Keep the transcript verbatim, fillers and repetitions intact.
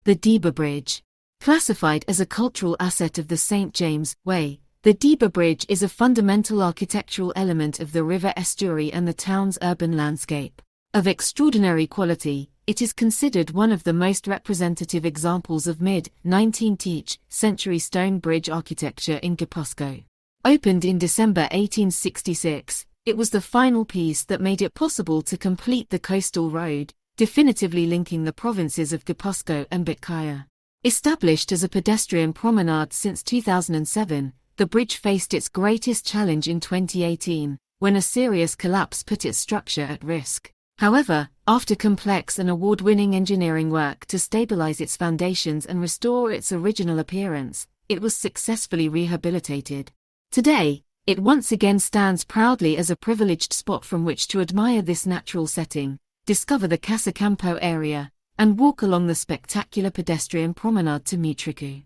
The Deba Bridge. Classified as a cultural asset of the Saint James Way, the Deba Bridge is a fundamental architectural element of the river estuary and the town's urban landscape. Of extraordinary quality, it is considered one of the most representative examples of mid-nineteenth century stone bridge architecture in Gipuzkoa. Opened in December eighteen sixty-six, it was the final piece that made it possible to complete the coastal road, definitively linking the provinces of Gipuzkoa and Bitkaya. Established as a pedestrian promenade since two thousand seven, the bridge faced its greatest challenge in twenty eighteen, when a serious collapse put its structure at risk. However, after complex and award-winning engineering work to stabilize its foundations and restore its original appearance, it was successfully rehabilitated. Today, it once again stands proudly as a privileged spot from which to admire this natural setting, discover the Casa Campo area, and walk along the spectacular pedestrian promenade to Mitriku.